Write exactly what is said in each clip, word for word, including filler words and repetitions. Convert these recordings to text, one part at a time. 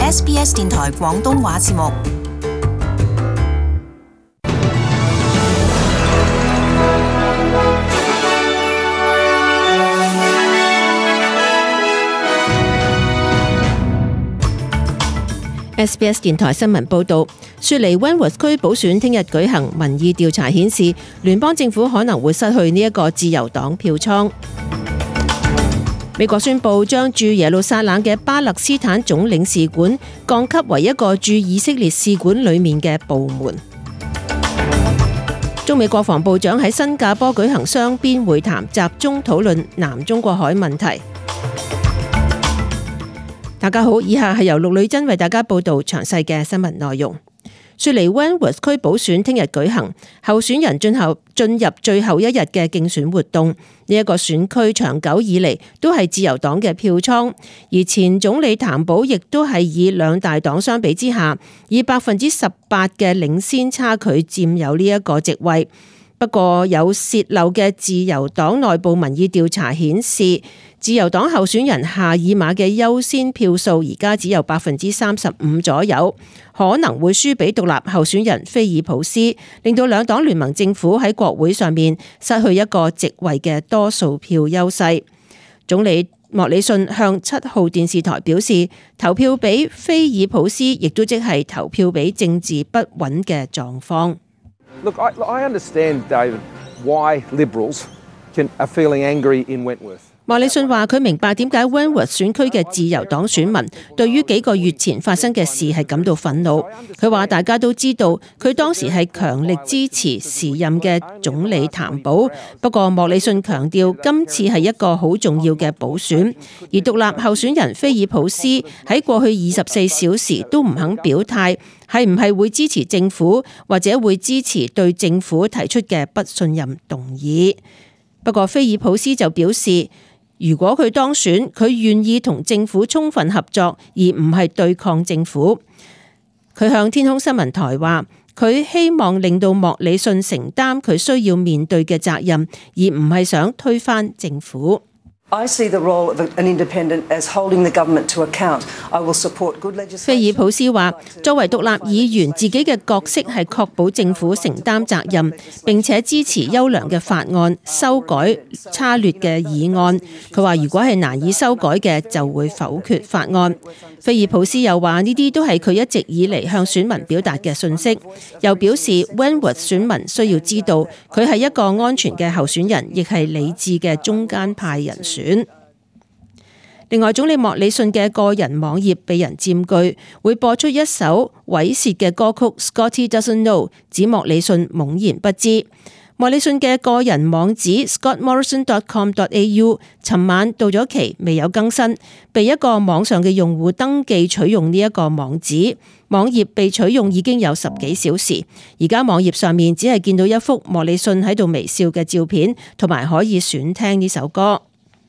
S B S 電台廣東話節目。 S B S 電台新聞報道，雪梨 Wentworth 區補選聽日舉行，民意調查顯示聯邦政府可能會失去呢一個自由黨票倉。美國宣布將駐耶路撒冷嘅巴勒斯坦總領事館降級為一個駐以色列使館裡面嘅部門。中美國防部長喺新加坡舉行雙邊會談，集中討論南中國海問題。大家好，以下係由陸女珍為大家報道詳細嘅新聞內容。雪梨 Wentworth 區補選聽日舉行，候選人進後進入最後一日嘅競選活動。呢、這、一個選區長久以嚟都係自由黨嘅票倉，而前總理譚寶亦都係以兩大黨相比之下，以百分之十八嘅領先差距佔有呢一個席位。不過有洩漏嘅自由黨內部民意調查顯示，自由黨候選人夏爾馬嘅優先票數而家只有百分之三十五左右，可能會輸俾獨立候選人菲爾普斯，令到兩黨聯盟政府喺國會上面失去一個席位嘅多數票優勢。總理莫里遜向七號電視台表示，投票俾菲爾普斯亦都即係投票俾政治不穩嘅狀況。 Look, I, I understand, David, why Liberals can, are feeling angry in Wentworth. 莫里遜話：佢明白點解 Wentworth 選區嘅自由黨選民對於幾個月前發生嘅事係感到憤怒。佢話大家都知道佢當時係強力支持時任嘅總理譚寶，不過莫里遜強調今次係一個好重要嘅補選，而獨立候選人菲爾普斯喺過去二十四小時都唔肯表態，係唔係會支持政府或者會支持對政府提出嘅不信任動議。不過菲爾普斯就表示，如果佢當選，佢願意同政府充分合作，而唔係對抗政府。佢向天空新聞台話，佢希望令到莫里遜承擔佢需要面對嘅責任，而唔係想推翻政府。 I see the role of an independent as holding the government to account. I will support good legislation. 菲爾普斯話：作為獨立議員，自己嘅角色係確保政府承擔責任，並且支持優良嘅法案、修改差劣嘅議案。佢話：如果係難以修改嘅，就會否決法案。菲爾普斯又話：呢啲都係佢一直以嚟向選民表達嘅訊息。又表示 Wentworth 選民需要知道，佢係一個安全嘅候選人，亦係理智嘅中間派人選。另外，總理莫里遜嘅個人網頁被人佔據，會播出一首猥褻嘅歌曲 Scotty Doesn't Know， 指莫里遜懵然不知。莫里遜嘅個人網址 scott morrison dot com dot a u 尋晚到咗期未有更新，被一個網上嘅用戶登記取用呢一個網址。網頁被取用已經有十幾小時，而家網頁上面只係見到一幅莫里遜喺度微笑嘅照片，同埋可以選聽呢首歌。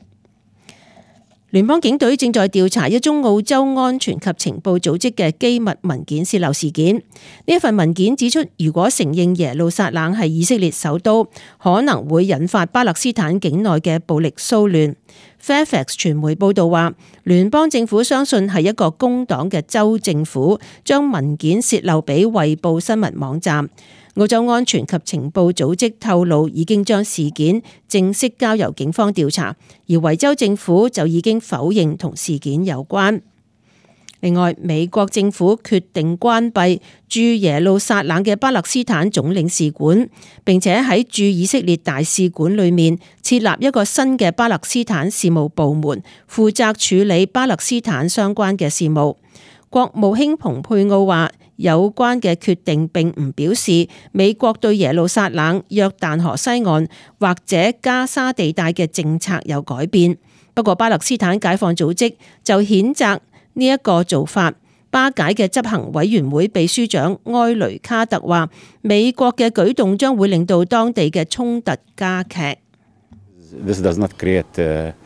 聯邦警隊正在調查一宗澳洲安全及情報組織嘅機密文件洩漏事件。呢一份文件指出，如果承認耶路撒冷係以色列首都，可能會引發巴勒斯坦境內嘅暴力騷亂。Fairfax 傳媒報道話，聯邦政府相信係一個工黨嘅州政府將文件洩漏俾衛報新聞網站。澳洲安全及情報組織透露，已經將事件正式交由警方調查，而維州政府就已經否認同事件有關。另外，美國政府決定關閉駐耶路撒冷嘅巴勒斯坦總領事館，並且喺駐以色列大使館裏面設立一個新嘅巴勒斯坦事務部門，負責處理巴勒斯坦相關嘅事務。國務卿蓬佩奧話，有關嘅決定並唔表示美國對耶路撒冷、約旦河西岸或者加沙地帶嘅政策有改變。不過巴勒斯坦解放組織就譴責呢一個做法。巴解嘅執行委員會秘書長埃雷卡特話，美國嘅舉動將會令到當地嘅衝突加劇。 This does not create, uh,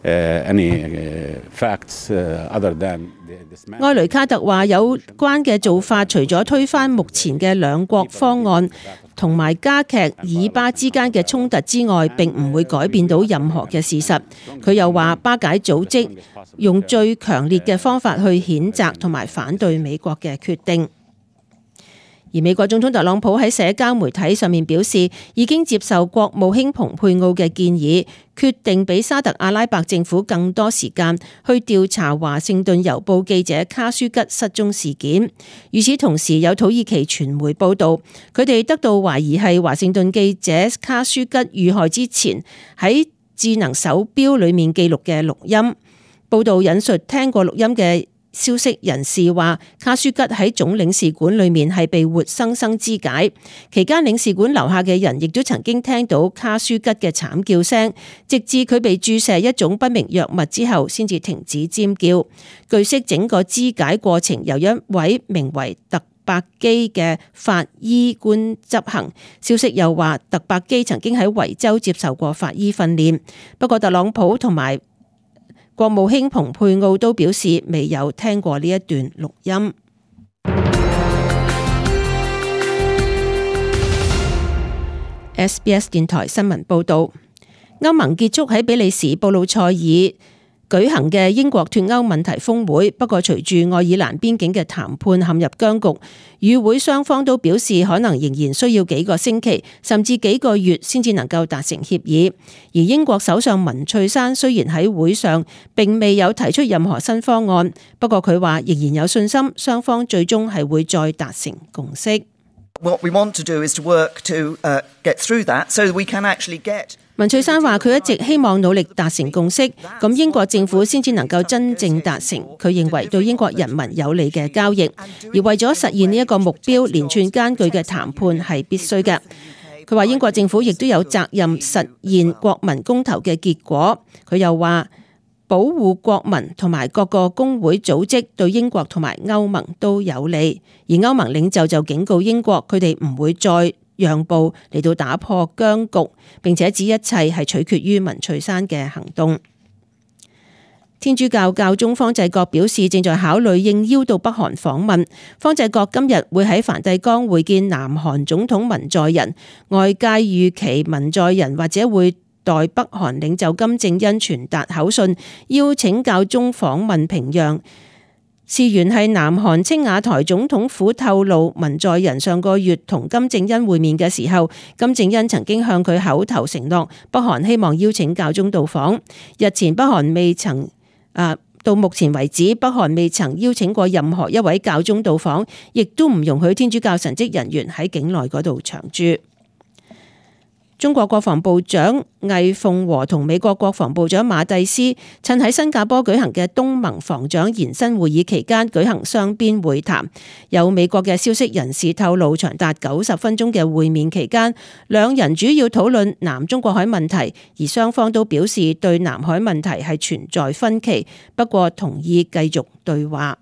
埃雷卡特話有關嘅做法，除咗推翻目前嘅兩國方案同埋加劇以巴之間嘅衝突之外，並唔會改變到任何嘅事實。佢又話巴解組織用最強烈嘅方法去譴責同埋反對美國嘅決定。而美國總統特朗普喺社交媒體上面表示，已經接受國務卿蓬佩奧嘅建議，決定俾沙特阿拉伯政府更多時間去調查華盛頓郵報記者卡舒吉失蹤事件。與此同時，有土耳其傳媒報道，佢哋得到懷疑係華盛頓記者卡舒吉遇害之前喺智能手錶裏面記錄嘅錄音。報道引述聽過錄音嘅消息人士話，卡舒吉喺總領事館裏面係被活生生肢解，期間領事館樓下嘅人亦都曾經聽到卡舒吉嘅慘叫聲，直至佢被注射一種不明藥物之後先至停止尖叫。據悉，整個肢解過程由一位名為特伯基嘅法醫官執行。消息又話，特伯基曾經喺維州接受過法醫訓練。不過特朗普同埋國務卿蓬佩奧都表示未有聽過呢一段錄音。S B S 電台新聞報道，歐盟結束喺比利時布魯塞爾舉行嘅英國脫歐問題峰會，不過隨住愛爾蘭邊境嘅談判陷入僵局，與會雙方都表示可能仍然需要幾個星期甚至幾個月先至能夠達成協議。而英國首相文翠珊雖然喺會上並未有提出任何新方案，不過佢話仍然有信心雙方最終係會再達成共識。 What we want to do is to work to uh, get through that so that we can actually get 文翠珊話佢一直希望努力達成共識，咁英國政府先至能夠真正達成佢認為對英國人民有利嘅交易。而為咗實現呢一個目標，連串艱巨嘅談判係必須嘅。佢話英國政府亦都有責任實現國民公投嘅結果。佢又話保護國民同埋各個工會組織對英國同埋歐盟都有利。而歐盟領袖就警告英國，佢哋唔會再讓步嚟到打破僵局，並且指一切係取決於文翠珊嘅行動。天主教教宗方濟各表示，正在考慮應邀到北韓訪問。方濟各今日會喺梵蒂岡會見南韓總統文在寅，外界預期文在寅或者會代北韓領袖金正恩傳達口信，邀請教宗訪問平壤。事源係南韓青瓦台總統府透露，文在寅上個月同金正恩會面嘅時候，金正恩曾經向佢口頭承諾，北韓希望邀請教宗到訪。日前北韓未曾啊，到目前為止，北韓未曾邀請過任何一位教宗到訪，亦都唔容許天主教神職人員喺境內嗰度長駐。中國國防部長魏鳳和同美國國防部長馬蒂斯趁喺新加坡舉行嘅東盟防長延伸會議期間舉行雙邊會談。有美國嘅消息人士透露，長達九十分鐘嘅會面期間，兩人主要討論南中國海問題，而雙方都表示對南海問題係存在分歧，不過同意繼續對話。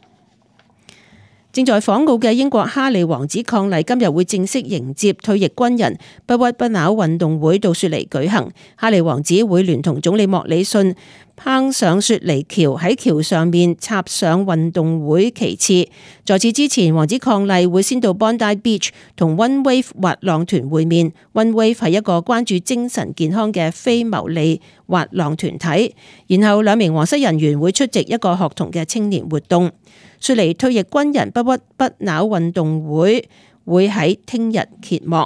正在訪澳嘅英國哈利王子伉儷今日會正式迎接退役軍人不屈不撓運動會到雪梨舉行。哈利王子會聯同總理莫里遜攀上雪梨橋，喺橋上面插上運動會旗幟。在此之前，王子伉儷會先到 Bondi Beach 同 One Wave 滑浪團會面。One Wave 係一個關注精神健康嘅非牟利滑浪團體。然後兩名皇室人員會出席一個學童嘅青年活動。雪梨退役軍人不屈不撓運動會會喺聽日揭幕。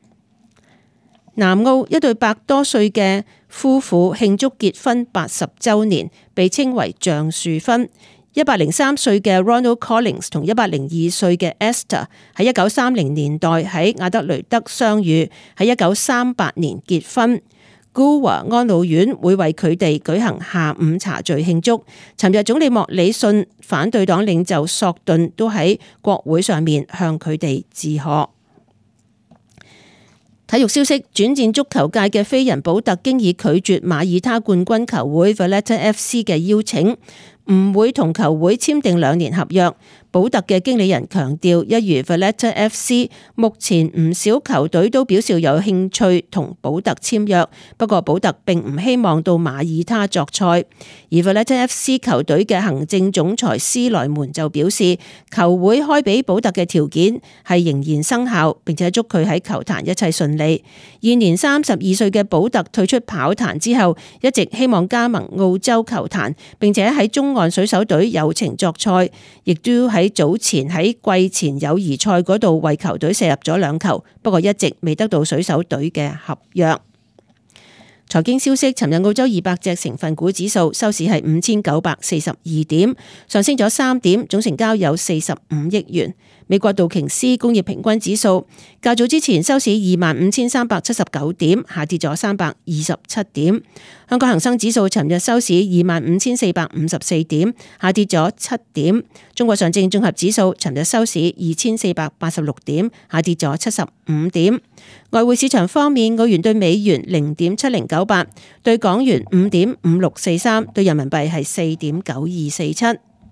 南澳一對百多歲嘅夫婦慶祝結婚八十週年，被稱為橡樹婚。一百零三歲嘅 Ronald Collins 同一百零二歲嘅 Esther 喺一九三零年代喺亞德雷德相遇，喺一九三八年結婚。Gower 安老院會為佢哋舉行下午茶聚慶祝。尋日總理莫里遜、反對黨領袖索頓都喺國會上面向佢哋致賀。體育消息：轉戰足球界嘅飛人保特經已拒絕馬耳他冠軍球會 Valletta F C 嘅邀請，唔會同球會簽訂兩年合約。 保特嘅經理人強調，一如 Valletta F C， 目前唔少球隊都表示有興趣同保特簽約，不過保特並唔希望到馬耳他作賽。而 Valletta F C 球隊嘅行政總裁斯萊門就表示，球會開俾保特嘅條件係仍然生效，並且祝佢喺球壇一切順利。現年三十二歲嘅保特退出跑壇之後，一直希望加盟澳洲球壇，並且喺中岸水手隊友情作賽，亦都喺早前喺季前友誼賽嗰度為球隊射入咗兩球，不過一直未得到水手隊嘅合約。財經消息，尋日澳洲二百隻成分股指數收市係五千九百四十二點，上升咗三點，總成交有四十五億元。美國道瓊斯工業平均指數較早之前收市二萬五千三百七十九點，下跌咗三百二十七點。香港恒生指數尋日收市二萬五千四百五十四點，下跌咗七點。中國上證綜合指數尋日收市二千四百八十六點，下跌咗七十五點。外匯市場方面，澳元對美元零點七零九八，對港元五點五六四三，對人民幣係四點九二四七。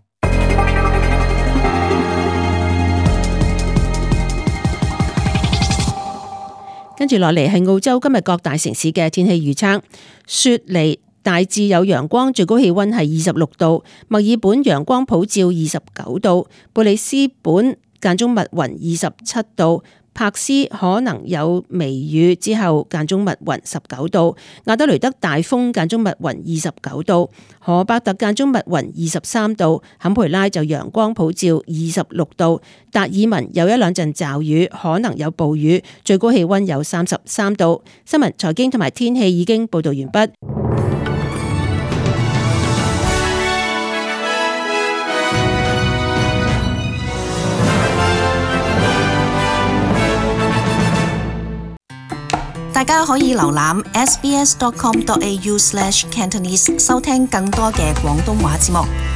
跟住落嚟係澳洲今日各大城市嘅天氣預測。雪梨大致有陽光，最高氣溫係二十六度；墨爾本陽光普照，二十九度；布里斯本間中密雲，二十七度；柏斯可能有微雨，之後間中密雲，十九度；亞德雷德大風間中密雲，二十九度；荷伯特間中密雲，二十三度；坎培拉就陽光普照，二十六度；達爾文有一兩陣驟雨，可能有暴雨，最高氣溫有三十三度。新聞、財經同埋天氣已經報道完畢。 大家可以瀏覽 s b s dot com dot a u slash cantonese 收聽更多嘅廣東話節目。